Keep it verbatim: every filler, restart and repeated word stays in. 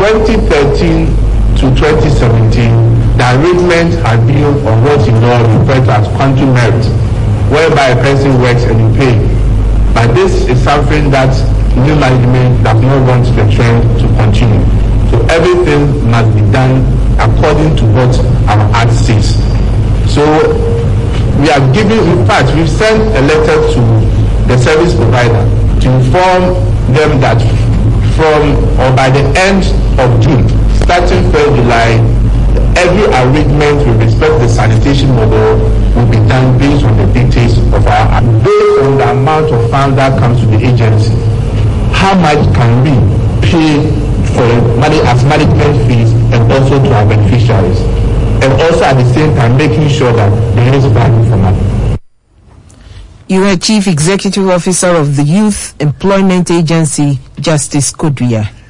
twenty thirteen to twenty seventeen, the arrangement had been on what in law referred to as country merit, whereby a person works and you pay. But this is something that new management does not want the trend to continue. So everything must be done according to what our act says. So we are giving, in fact, we've sent a letter to the service provider to inform them that from or by the end of June, starting first July, every arrangement with respect to the sanitation model will be done based on the details of our act. Based on the amount of funds that comes to the agency, how much can we pay for money as management fees and also to our beneficiaries, and also at the same time making sure that there is value for money. You are Chief Executive Officer of the Youth Employment Agency, Justice Kodria.